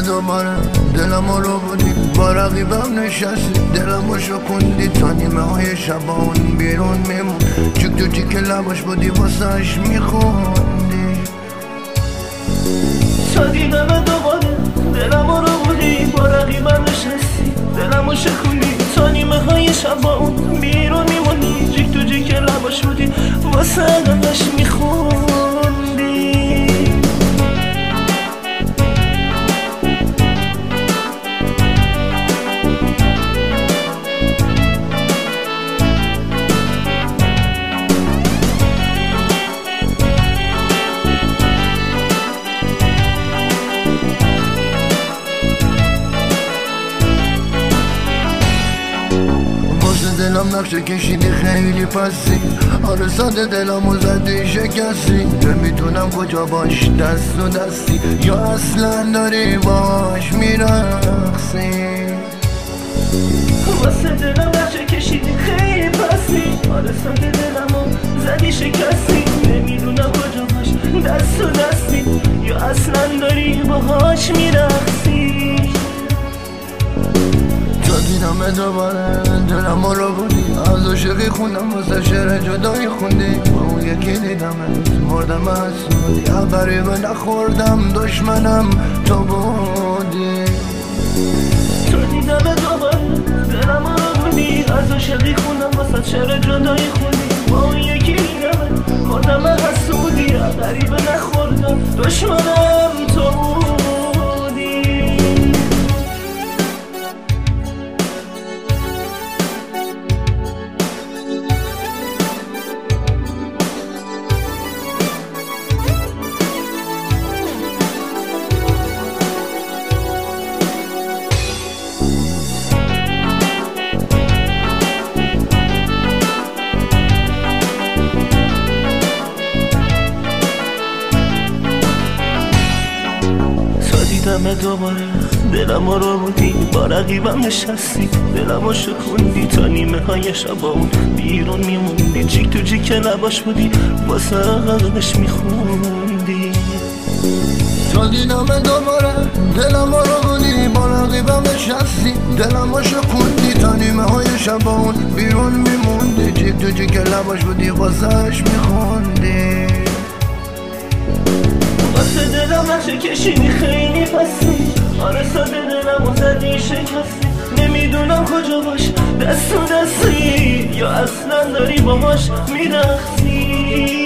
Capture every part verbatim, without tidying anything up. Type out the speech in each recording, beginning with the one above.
دوباره دلم رو بودی با رقیبم نشستی دلمو شکوندی تا نیمه های شبان بیرون میمون چک تو چک لباش بودی واسهش میخوندی تا دیدم دوباره دلم رو بودی با رقیبم نشستی دلمو شکوندی تا نیمه های شبان بیرون میمونی چک تو چک لباش بودی واسهش میخوندی دلم نقشه کشیدی خیلی پسی آره ساده دلمو زدی شکستی نمیدونم کجا باش دست و دستی یا اصلا داری باش میرقصی واسه دلم نقشه کشیدی خیلی پسی آره ساده دلمو زدی شکستی نمیدونم کجا باش دست و دستی یا اصلا داری باهاش میرقصی تا دیدم دوباره دلم رو بودی از عاشقی خوندم واسه شعر جدایی خوندی با اون یکی دیدم مردم از سودی غریبه نخوردم دشمنم تو بودی تا دیدم دوباره دلم رو بودی از عاشقی خوندم واسه شعر جدایی خوندی با اون یکی دیدم مردم از سودی غریبه نخوردم دشمنم تو بودی دیدم دوباره دلم رو بودی با رقیبم نشستی دلمو شکوندی تا نیمه های شبان بیرون میموندی جیک تو جیک لباش بودی واسه غرقش میخوندی تا دیدم دوباره دلم رو بودی با رقیبم نشستی دلمو شکوندی تا نیمه های شبان بیرون میموندی جیک تو جیک لباش بودی واسهش میخوندی واسه دلم نقشه کشیدی خیلی پسی آره ساده دلمو زدی شکستی نمیدونم کجا باش دست و دستی یا اصلا داری باهاش میرقصی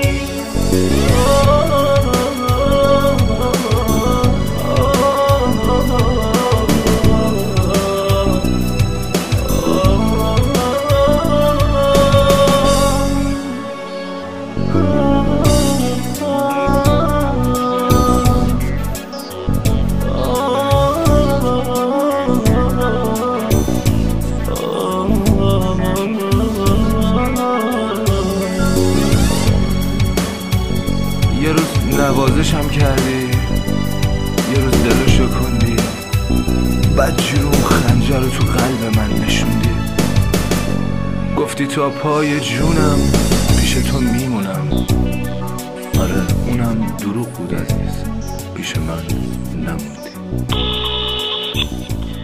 یه روز نوازشم کردی یه روز دلو شکوندی بعد جون خنجر رو تو قلب من نشوندی گفتی تا پای جونم پیش تو میمونم آره اونم دروغ بود عزیز پیش من نموندی